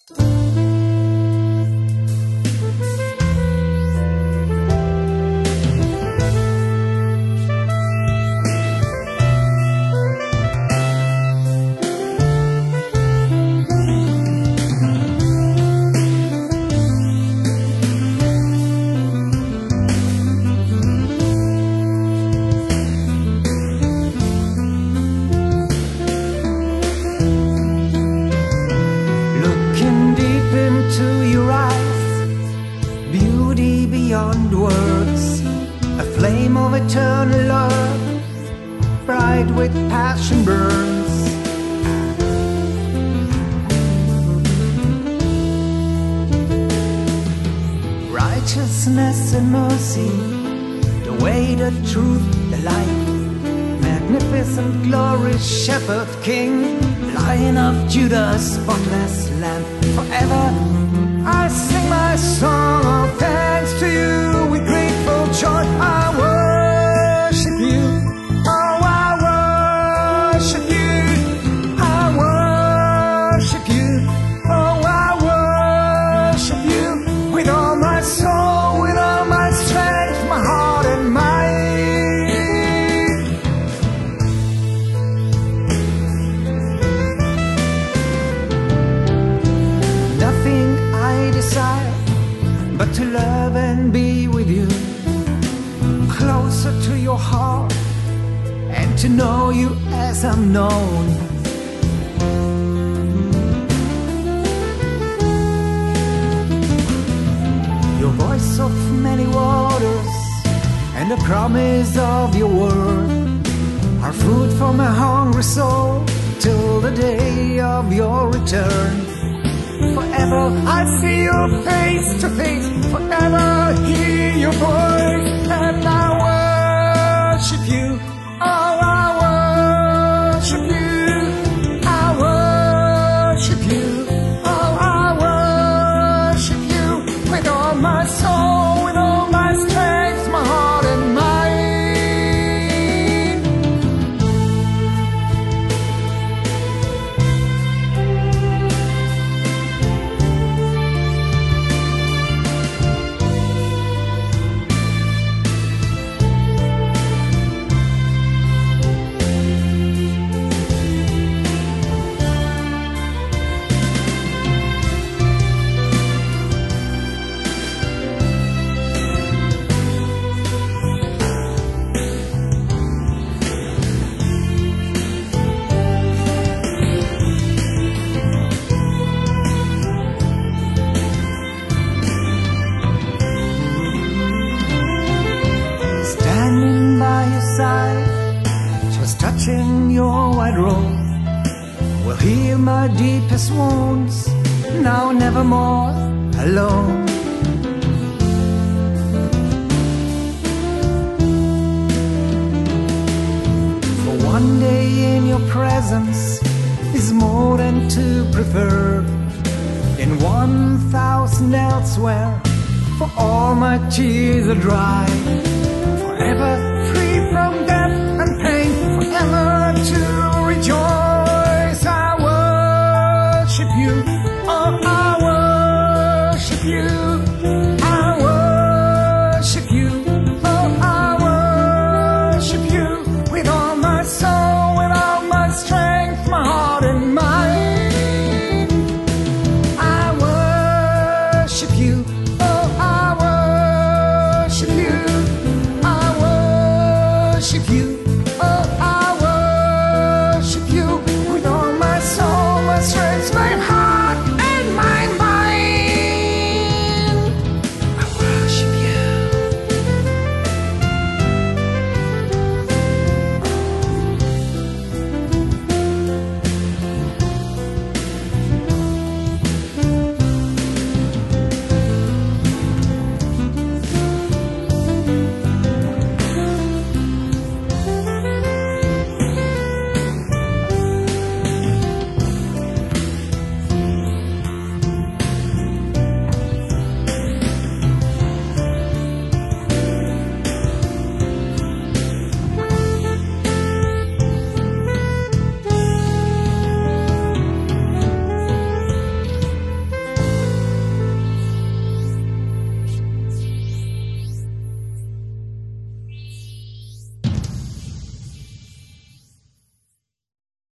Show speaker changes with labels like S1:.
S1: Into your eyes, beauty beyond words, a flame of eternal love, bright with passion burns. Righteousness and mercy, the way, the truth, the light, magnificent, glorious shepherd king, Lion of Judah, spotless lamb. Forever I sing my song of thanks to you with grateful joy. I worship you, oh I worship you, I worship you, oh I worship you with all my soul, with all my strength, my heart and mind. But to love and be with you, closer to your heart, and to know you as I'm known. Your voice of many waters and the promise of your word are food for my hungry soul till the day of your return. Forever I see you face to face, forever hear your voice, and I worship you, oh I worship you, I worship you, oh I worship you with all my soul, with all my strength, my heart and mind. Just touching your white robe will heal my deepest wounds, now nevermore alone. For one day in your presence is more than to prefer than 1,000 elsewhere, for all my tears are dry. Forever free from death and pain, forever to rejoice. I worship you, oh I worship you.